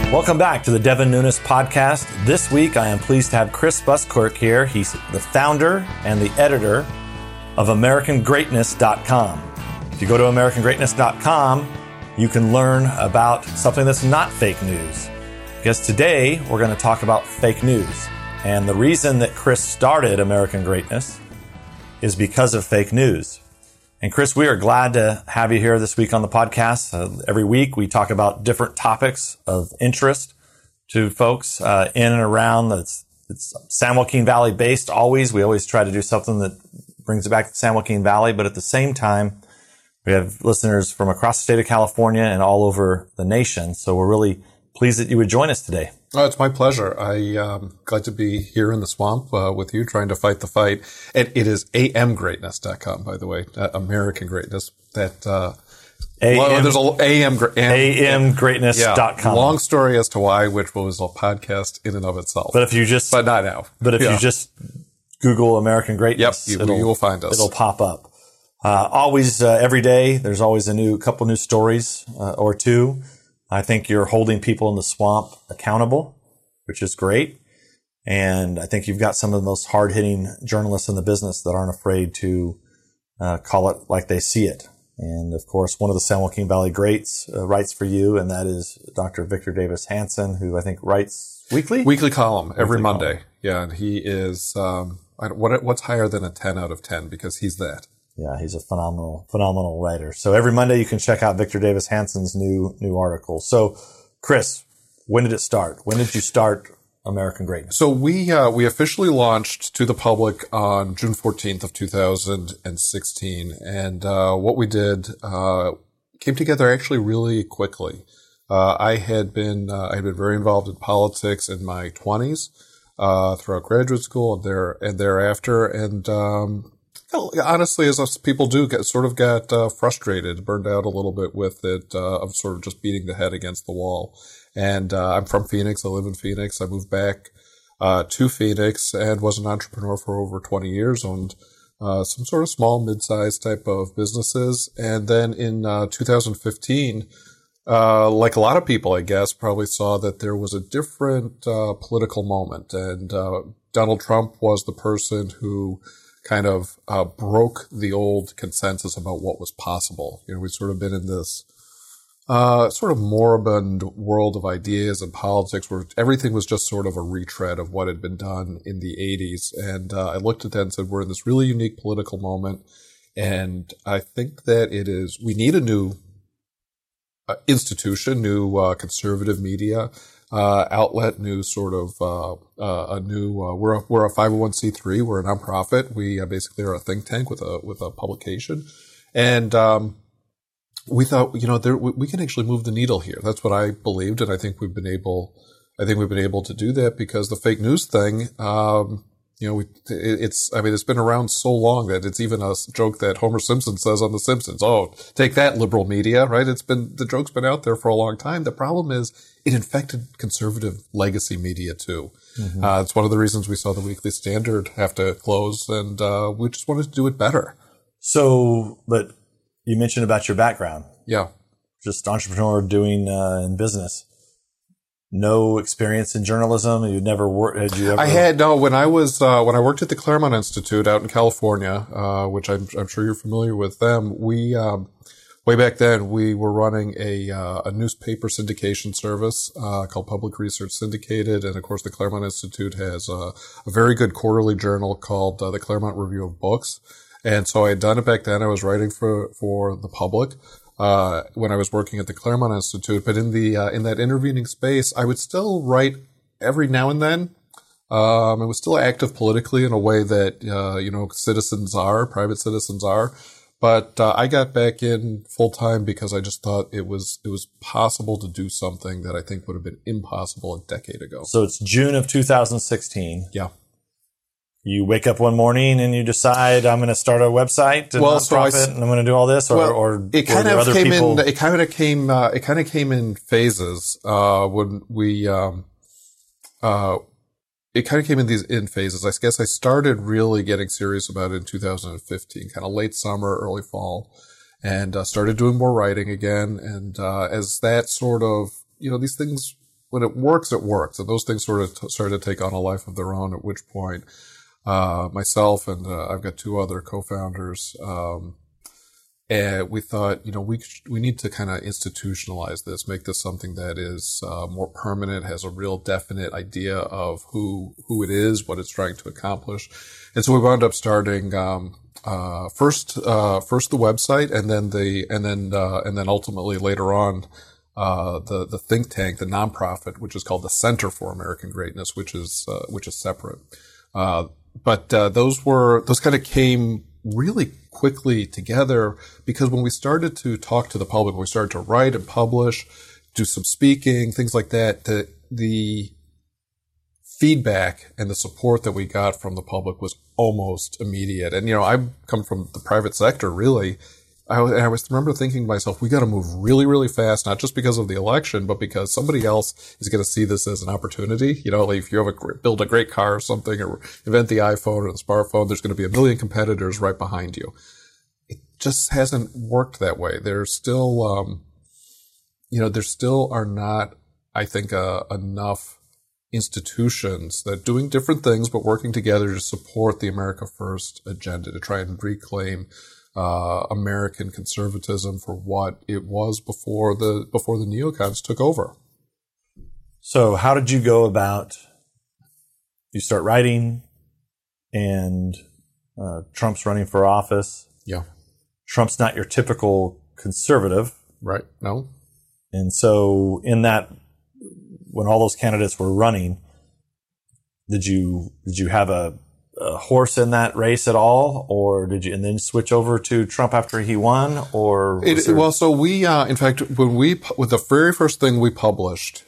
Welcome back to the Devin Nunes podcast. This week, I am pleased to have Chris Buskirk here. He's the founder and the editor of AmericanGreatness.com. If you go to AmericanGreatness.com, you can learn about something that's not fake news. Because today, we're going to talk about fake news. And the reason that Chris started American Greatness is because of fake news. And Chris, we are glad to have you here this week on the podcast. Every week we talk about different topics of interest to folks in and around. It's San Joaquin Valley based always. We always try to do something that brings it back to San Joaquin Valley. But at the same time, we have listeners from across the state of California and all over the nation. So we're really pleased that you would join us today. Oh, it's my pleasure. I'm glad to be here in the swamp with you, trying to fight the fight. And it is amgreatness.com, by the way, American Greatness. There's amgreatness.com. Long story as to why, which was a podcast in and of itself. But you not now. But if you just Google American Greatness, you will find us. It'll pop up. Always, every day, there's always a couple new stories or two. I think you're holding people in the swamp accountable, which is great. And I think you've got some of the most hard-hitting journalists in the business that aren't afraid to call it like they see it. And, of course, one of the San Joaquin Valley greats writes for you, and that is Dr. Victor Davis Hanson, who I think writes weekly? Weekly column, every Monday. Yeah, and he is what's higher than a 10 out of 10, because he's that. Yeah, he's a phenomenal writer. So every Monday you can check out Victor Davis Hanson's new article. So, Chris, when did it start? When did you start American Greatness? So we officially launched to the public on June 14th of 2016. And what we did came together actually really quickly. I had been very involved in politics in my 20s throughout graduate school and thereafter. And honestly, as people do, got frustrated, burned out a little bit with it, of sort of just beating the head against the wall. And I'm from Phoenix. I live in Phoenix. I moved back to Phoenix and was an entrepreneur for over 20 years, owned some sort of small, mid-sized type of businesses. And then in 2015, like a lot of people, I guess, probably saw that there was a different political moment. And Donald Trump was the person who kind of broke the old consensus about what was possible. We've sort of been in this sort of moribund world of ideas and politics where everything was just sort of a retread of what had been done in the 80s. And I looked at that and said, we're in this really unique political moment. And I think that we need a new institution, new conservative media outlet, new sort of we're a 501c3, we're a nonprofit. We basically are a think tank with a publication, and we thought we can actually move the needle here. That's what I believed, and I think we've been able to do that because the fake news thing. It's been around so long that it's even a joke that Homer Simpson says on The Simpsons. Oh, take that, liberal media, right? The joke's been out there for a long time. The problem is it infected conservative legacy media too. Mm-hmm. It's one of the reasons we saw the Weekly Standard have to close, and we just wanted to do it better. So, but you mentioned about your background. Yeah. Just entrepreneur doing in business. No experience in journalism. You never worked. Had you ever? I had no. When I worked at the Claremont Institute out in California, which I'm sure you're familiar with them. We way back then we were running a newspaper syndication service called Public Research Syndicated, and of course the Claremont Institute has a very good quarterly journal called the Claremont Review of Books. And so I had done it back then. I was writing for the public. When I was working at the Claremont Institute, but in that intervening space, I would still write every now and then. I was still active politically in a way that, private citizens are. But, I got back in full time because I just thought it was possible to do something that I think would have been impossible a decade ago. So it's June of 2016. Yeah. You wake up one morning and you decide I'm going to start a website and nonprofit and I'm going to do all this, or it kind of came in. It kind of came in phases. When we it kind of came in phases. I guess I started really getting serious about it in 2015, kind of late summer, early fall, and started doing more writing again. And as that sort of these things when it works, it works. And those things sort of started to take on a life of their own, at which point, myself and, I've got two other co-founders, and we thought, we need to kind of institutionalize this, make this something that is, more permanent, has a real definite idea of who it is, what it's trying to accomplish. And so we wound up starting, first the website and then ultimately later on, the think tank, the nonprofit, which is called the Center for American Greatness, which is separate. But those kind of came really quickly together because when we started to talk to the public, we started to write and publish, do some speaking, things like that, the feedback and the support that we got from the public was almost immediate. And, I come from the private sector, really. I remember thinking to myself, we got to move really, really fast, not just because of the election, but because somebody else is going to see this as an opportunity. Like if you build a great car or something, or invent the iPhone or the smartphone, there's going to be a million competitors right behind you. It just hasn't worked that way. There's still, there still are not, I think, enough institutions that doing different things, but working together to support the America First agenda, to try and reclaim American conservatism for what it was before the neocons took over. So how did you go about, you start writing and Trump's running for office. Yeah. Trump's not your typical conservative. Right. No. And so in that, when all those candidates were running, did you have a horse in that race at all, or did you, and then switch over to Trump after he won, or? So we, in fact, with the very first thing we published,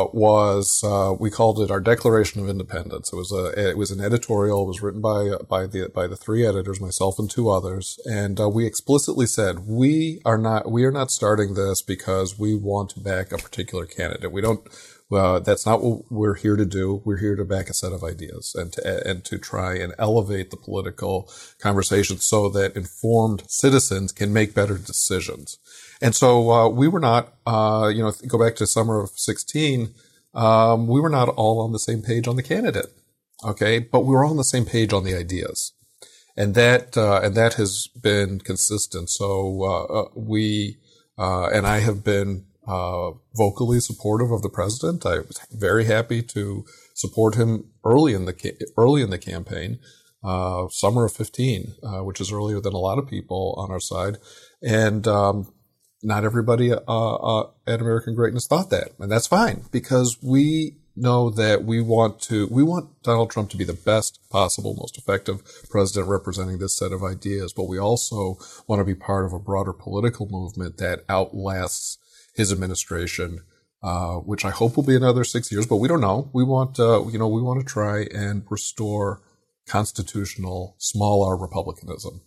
we called it our Declaration of Independence. It was an editorial. It was written by the three editors, myself and two others. And, we explicitly said, we are not starting this because we want to back a particular candidate. That's not what we're here to do. We're here to back a set of ideas and to try and elevate the political conversation so that informed citizens can make better decisions. And so, we were not, go back to summer of 16, we were not all on the same page on the candidate. Okay. But we were all on the same page on the ideas. And that has been consistent. So, and I have been, vocally supportive of the president. I was very happy to support him early in the campaign, summer of 15, which is earlier than a lot of people on our side. And, not everybody, at American Greatness thought that. And that's fine because we know that we want Donald Trump to be the best possible, most effective president representing this set of ideas. But we also want to be part of a broader political movement that outlasts his administration, which I hope will be another 6 years, but we don't know. We want, we want to try and restore constitutional small r republicanism.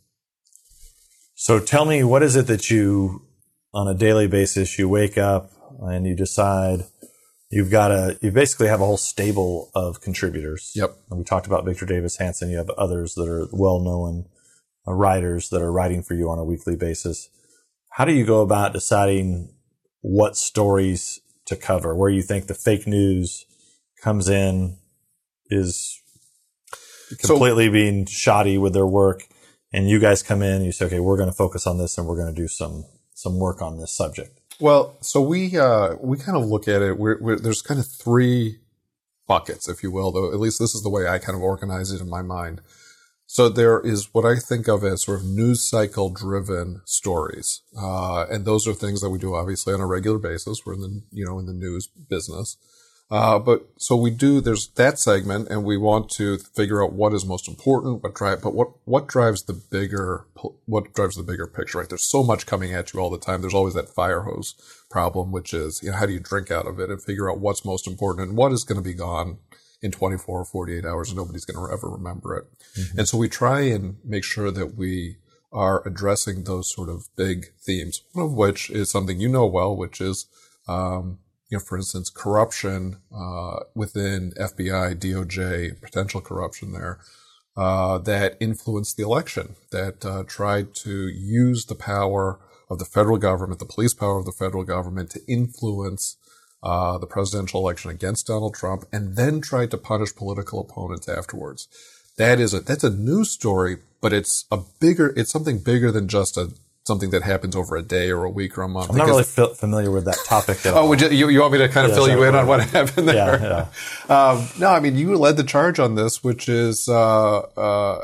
So tell me, what is it that you, on a daily basis, you wake up and you decide you basically have a whole stable of contributors. Yep. And we talked about Victor Davis Hanson. You have others that are well-known writers that are writing for you on a weekly basis. How do you go about deciding what stories to cover, where you think the fake news comes in, is completely being shoddy with their work, and you guys come in, you say, okay, we're going to focus on this and we're going to do some work on this subject? Well, so we kind of look at it, there's kind of three buckets, if you will, though at least this is the way I kind of organize it in my mind. So there is what I think of as sort of news cycle driven stories. And those are things that we do obviously on a regular basis. We're in the news business. But so there's that segment and we want to figure out what is most important, what drives the bigger picture, right? There's so much coming at you all the time. There's always that fire hose problem, which is, how do you drink out of it and figure out what's most important and what is going to be gone in 24 or 48 hours and nobody's going to ever remember it. Mm-hmm. And so we try and make sure that we are addressing those sort of big themes, one of which is something you know well, which is, for instance, corruption, within FBI, DOJ, potential corruption there, that influenced the election, that, tried to use the power of the federal government, the police power of the federal government to influence the presidential election against Donald Trump, and then tried to punish political opponents afterwards. That's a news story, but it's something bigger than just something that happens over a day or a week or a month. I'm not really familiar with that topic at all. Oh, you want me to kind of fill you in on what happened there? Yeah. No, I mean, you led the charge on this, which is one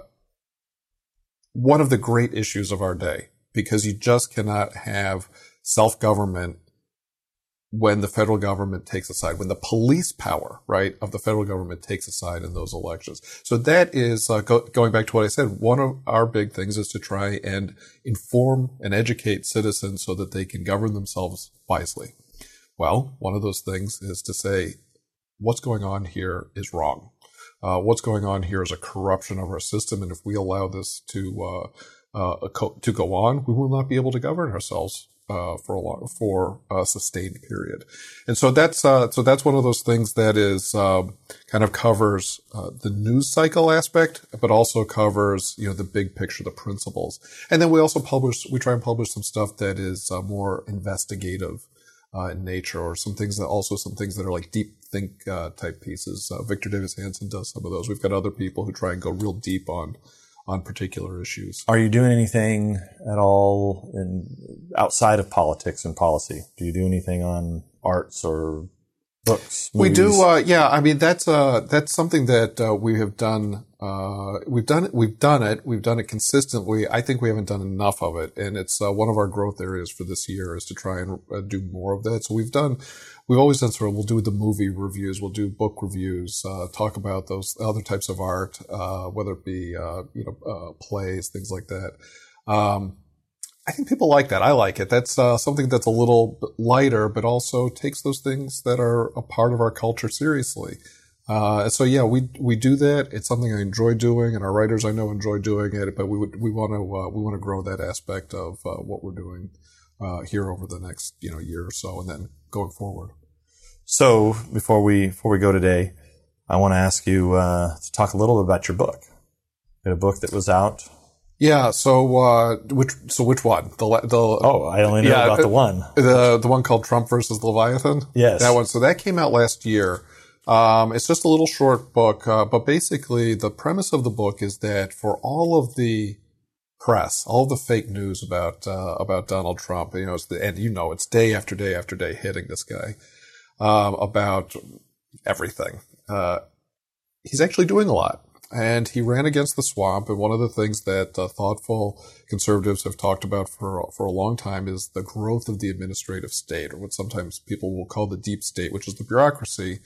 of the great issues of our day, because you just cannot have self-government when the federal government takes a side, when the police power, right, of the federal government takes a side in those elections. So that is, going back to what I said, one of our big things is to try and inform and educate citizens so that they can govern themselves wisely. Well, one of those things is to say, what's going on here is wrong. What's going on here is a corruption of our system, and if we allow this to go on, we will not be able to govern ourselves for a sustained period. And so that's one of those things that is, kind of covers, the news cycle aspect, but also covers, the big picture, the principles. And then we try and publish some stuff that is, more investigative, in nature, or some things that are like deep think, type pieces. Victor Davis Hanson does some of those. We've got other people who try and go real deep on particular issues. Are you doing anything at all outside of politics and policy? Do you do anything on arts or books, movies? We do, yeah. I mean, that's something that, we have done. We've done it consistently. I think we haven't done enough of it. And it's, one of our growth areas for this year is to try and do more of that. So we've always done we'll do the movie reviews, we'll do book reviews, talk about those other types of art, whether it be, plays, things like that. I think people like that. I like it. That's, something that's a little lighter, but also takes those things that are a part of our culture seriously. So yeah, we do that. It's something I enjoy doing, and our writers I know enjoy doing it, but we want to grow that aspect of, what we're doing, here over the next, year or so, and then going forward. So before we go today, I want to ask you, to talk a little bit about your book. You had a book that was out. Yeah. So, which one? I only know about the one. The one called Trump versus Leviathan? Yes. That one. So that came out last year. It's just a little short book, but basically the premise of the book is that for all of the press, all of the fake news about Donald Trump, it's day after day after day hitting this guy, about everything. He's actually doing a lot. And he ran against the swamp. And one of the things that thoughtful conservatives have talked about for a long time is the growth of the administrative state, or what sometimes people will call the deep state, which is the bureaucracy.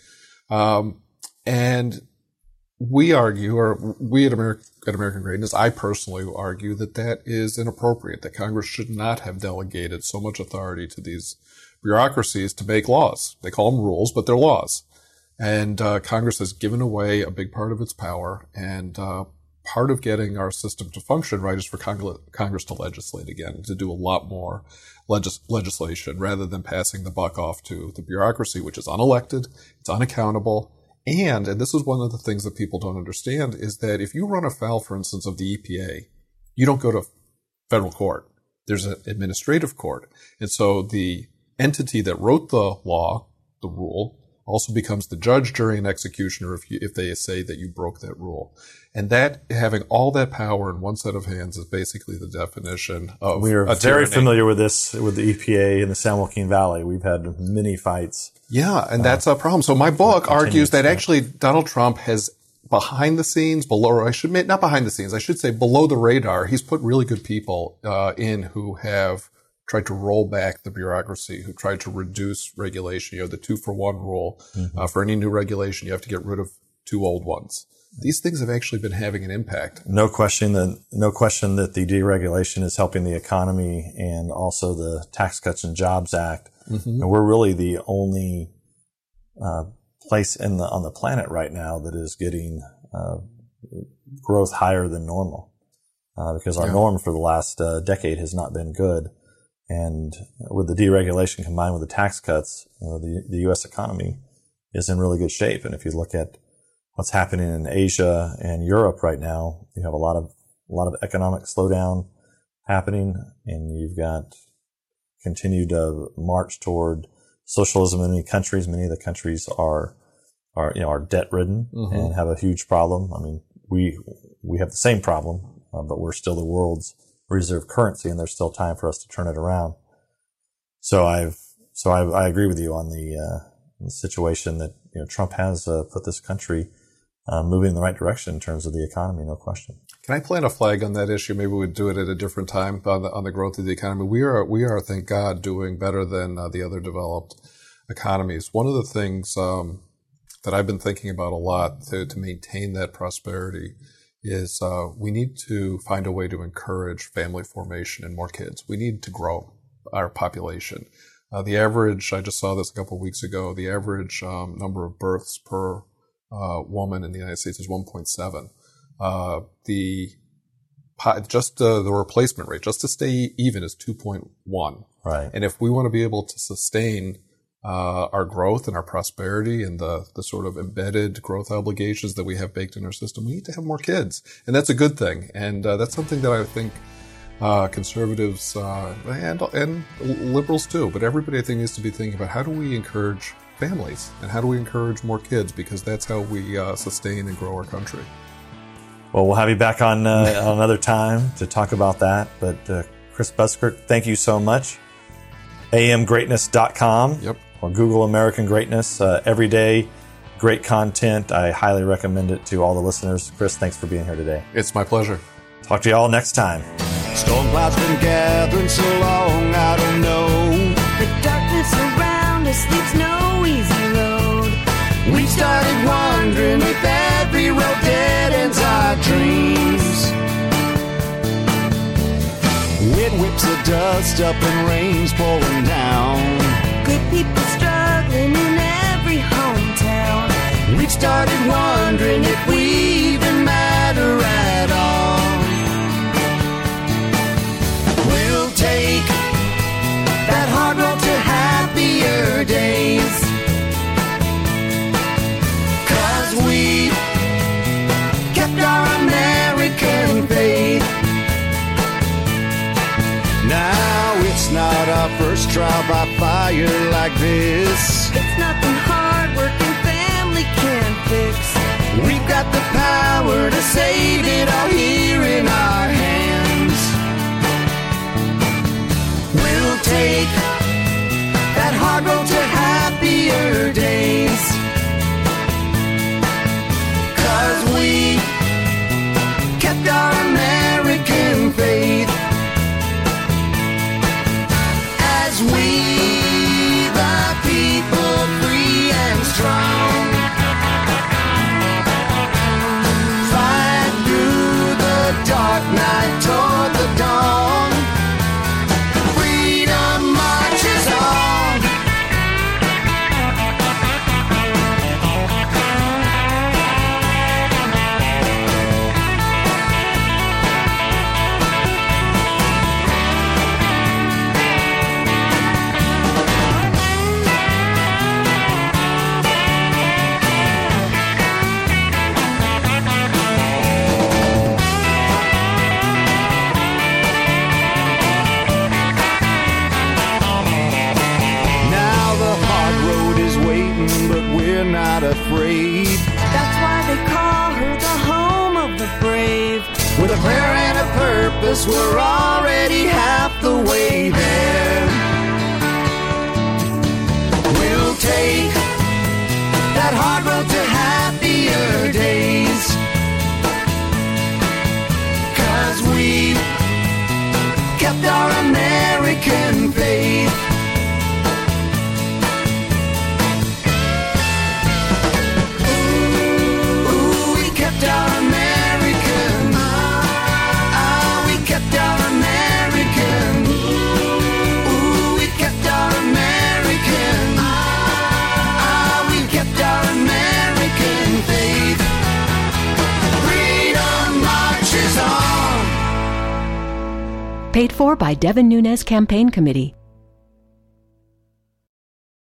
And we argue, or we at American Greatness, I personally argue that is inappropriate, that Congress should not have delegated so much authority to these bureaucracies to make laws. They call them rules, but they're laws. And Congress has given away a big part of its power, and part of getting our system to function right is for Congress to legislate again, to do a lot more legislation rather than passing the buck off to the bureaucracy, which is unelected, it's unaccountable, and this is one of the things that people don't understand, is that if you run afoul, for instance, of the EPA, you don't go to federal court. There's an administrative court. And so the entity that wrote the law, the rule, also becomes the judge, jury, and executioner if they say that you broke that rule. And that, having all that power in one set of hands, is basically the definition of We are very familiar with this, with the EPA in the San Joaquin Valley. We've had many fights. Yeah, and that's a problem. So my book argues that actually Donald Trump has behind the scenes, not behind the scenes, I should say below the radar, he's put really good people in who have tried to roll back the bureaucracy, who tried to reduce regulation. The 2-for-1 rule. Mm-hmm. For any new regulation, you have to get rid of 2 old ones. These things have actually been having an impact. No question that the deregulation is helping the economy, and also the Tax Cuts and Jobs Act. Mm-hmm. And we're really the only place on the planet right now that is getting growth higher than normal, because our norm for the last decade has not been good. And with the deregulation combined with the tax cuts, the U.S. economy is in really good shape. And if you look at what's happening in Asia and Europe right now, you have a lot of economic slowdown happening, and you've got continued march toward socialism in many countries. Many of the countries are debt ridden and have a huge problem. I mean, we have the same problem, but we're still the world's reserve currency, and there's still time for us to turn it around. So I agree with you on the situation that Trump has put this country moving in the right direction in terms of the economy, no question. Can I plant a flag on that issue? Maybe we'd do it at a different time on the growth of the economy. We are, thank God, doing better than the other developed economies. One of the things that I've been thinking about a lot to maintain that prosperity is we need to find a way to encourage family formation and more kids. We need to grow our population. The average, I just saw this a couple of weeks ago, the average number of births per woman in the United States is 1.7. The replacement rate, just to stay even, is 2.1. Right. And if we want to be able to sustain our growth and our prosperity and the sort of embedded growth obligations that we have baked in our system, we need to have more kids. And that's a good thing. And that's something that I think conservatives and liberals too, but everybody I think needs to be thinking about, how do we encourage families and how do we encourage more kids, because that's how we sustain and grow our country. Well, we'll have you back on another time to talk about that. But Chris Buskirk, thank you so much. amgreatness.com. Yep. Or Google American Greatness. Every day, great content. I highly recommend it to all the listeners. Chris, thanks for being here today. It's my pleasure. Talk to you all next time. Storm clouds been gathering so long, I don't know. The darkness around us leaves no easy road. We started wondering if every road dead ends our dreams. Wind whips the dust up and rain's pouring down. Good people struggling in every hometown. We've started wondering if we even matter at all. We'll take that hard road to happier days, 'cause we kept our American faith. Now it's not our first trial by fire like this. It's nothing hard working family can fix. We've got the power to save it all here in our hands. We'll take that hard road to happier days, 'cause we kept our American faith. As we, the people, free and strong, fight through the dark night toward the dawn. Freedom marches on. Not afraid. That's why they call her the home of the brave. With a prayer and a purpose, we're already half the way there. We'll take that hard road to happier days, 'cause we kept our American faith. Paid for by Devin Nunes Campaign Committee.